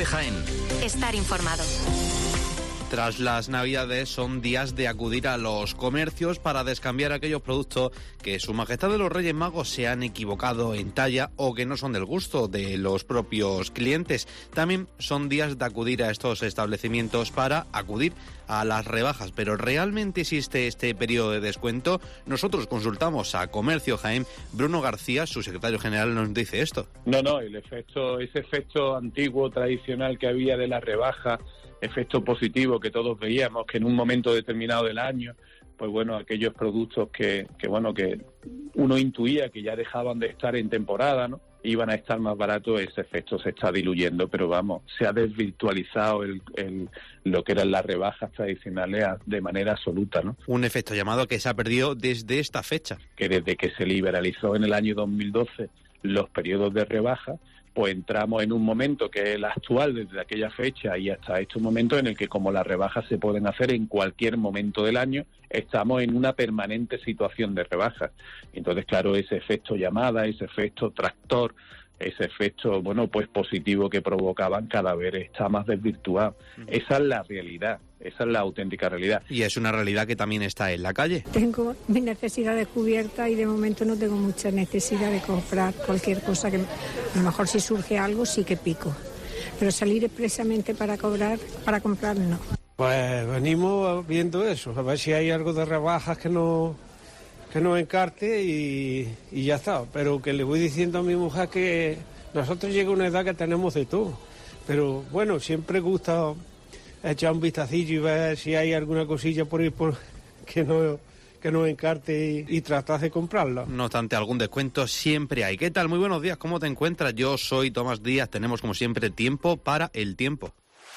de Jaén. Estar informado. Tras las Navidades son días de acudir a los comercios para descambiar aquellos productos que Su Majestad de los Reyes Magos se han equivocado en talla o que no son del gusto de los propios clientes. También son días de acudir a estos establecimientos para acudir a las rebajas. Pero ¿realmente existe este periodo de descuento? Nosotros consultamos a Comercio Jaén. Bruno García, su secretario general, nos dice esto. No, ese efecto antiguo, tradicional que había de la rebaja, efecto positivo que todos veíamos, que en un momento determinado del año, pues bueno, aquellos productos que uno intuía que ya dejaban de estar en temporada, ¿no?, iban a estar más baratos, ese efecto se está diluyendo, pero vamos, se ha desvirtualizado lo que eran las rebajas tradicionales de manera absoluta, ¿no? Un efecto llamado que se ha perdido desde esta fecha. Que desde que se liberalizó en el año 2012 los periodos de rebaja, pues entramos en un momento que es el actual desde aquella fecha y hasta este momento en el que, como las rebajas se pueden hacer en cualquier momento del año, estamos en una permanente situación de rebajas. Entonces, claro, ese efecto llamada, ese efecto tractor, ese efecto, bueno, pues positivo que provocaban cada vez está más desvirtuado. Esa es la realidad, esa es la auténtica realidad. Y es una realidad que también está en la calle. Tengo mis necesidades cubiertas y de momento no tengo mucha necesidad de comprar cualquier cosa, que a lo mejor si surge algo sí que pico. Pero salir expresamente para comprar no. Pues venimos viendo eso, a ver si hay algo de rebajas que no encarte y ya está. Pero que le voy diciendo a mi mujer que nosotros llega una edad que tenemos de todo. Pero bueno, siempre gusta echar un vistacillo y ver si hay alguna cosilla por ahí que no encarte y tratar de comprarla. No obstante, algún descuento siempre hay. ¿Qué tal? Muy buenos días, ¿cómo te encuentras? Yo soy Tomás Díaz, tenemos como siempre tiempo para el tiempo.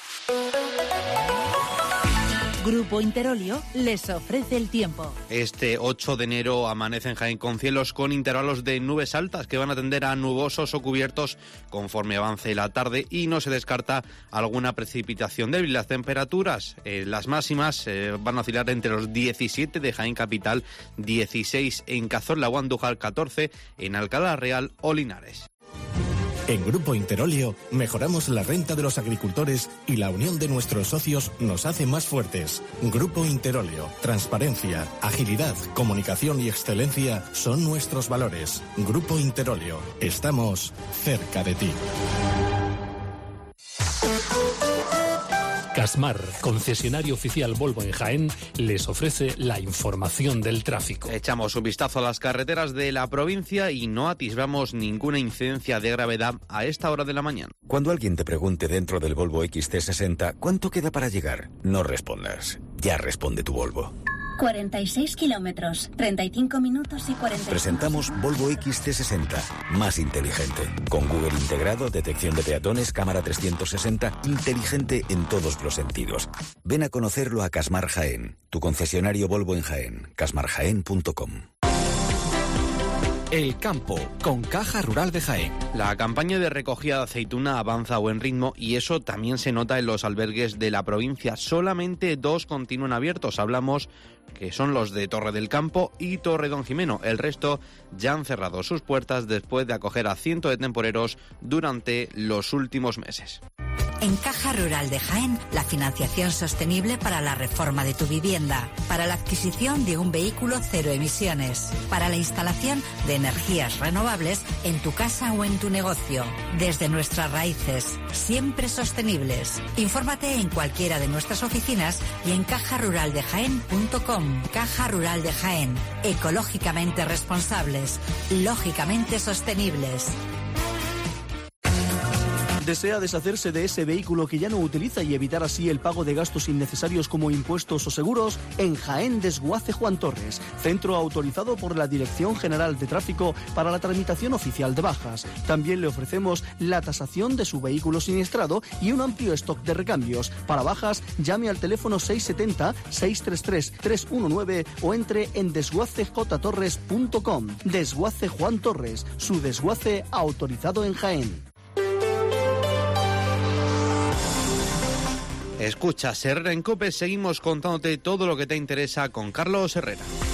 Grupo Interolio les ofrece el tiempo. Este 8 de enero amanece en Jaén con cielos con intervalos de nubes altas que van a tender a nubosos o cubiertos conforme avance la tarde y no se descarta alguna precipitación débil. Las temperaturas, las máximas van a oscilar entre los 17 de Jaén capital, 16 en Cazorla o Andújar, 14 en Alcalá Real o Linares. En Grupo Interolio mejoramos la renta de los agricultores y la unión de nuestros socios nos hace más fuertes. Grupo Interolio, transparencia, agilidad, comunicación y excelencia son nuestros valores. Grupo Interolio, estamos cerca de ti. Casmar, concesionario oficial Volvo en Jaén, les ofrece la información del tráfico. Echamos un vistazo a las carreteras de la provincia y no atisbamos ninguna incidencia de gravedad a esta hora de la mañana. Cuando alguien te pregunte dentro del Volvo XC60 ¿cuánto queda para llegar? No respondas. Ya responde tu Volvo. 46 kilómetros, 35 minutos y 40. Presentamos Volvo XC60, más inteligente. Con Google integrado, detección de peatones, cámara 360, inteligente en todos los sentidos. Ven a conocerlo a Casmar Jaén, tu concesionario Volvo en Jaén, casmarjaén.com. El campo, con Caja Rural de Jaén. La campaña de recogida de aceituna avanza a buen ritmo y eso también se nota en los albergues de la provincia. Solamente 2 continúan abiertos. Hablamos que son los de Torre del Campo y Torre Don Jimeno. El resto ya han cerrado sus puertas después de acoger a cientos de temporeros durante los últimos meses. En Caja Rural de Jaén, la financiación sostenible para la reforma de tu vivienda, para la adquisición de un vehículo cero emisiones, para la instalación de energías renovables en tu casa o en tu negocio. Desde nuestras raíces, siempre sostenibles. Infórmate en cualquiera de nuestras oficinas y en cajaruraldejaén.com. Caja Rural de Jaén, ecológicamente responsables, lógicamente sostenibles. ¿Desea deshacerse de ese vehículo que ya no utiliza y evitar así el pago de gastos innecesarios como impuestos o seguros? En Jaén Desguace Juan Torres, centro autorizado por la Dirección General de Tráfico para la tramitación oficial de bajas. También le ofrecemos la tasación de su vehículo siniestrado y un amplio stock de recambios. Para bajas, llame al teléfono 670-633-319 o entre en desguacejtorres.com. Desguace Juan Torres, su desguace autorizado en Jaén. Escucha, Herrera en COPE, seguimos contándote todo lo que te interesa con Carlos Herrera.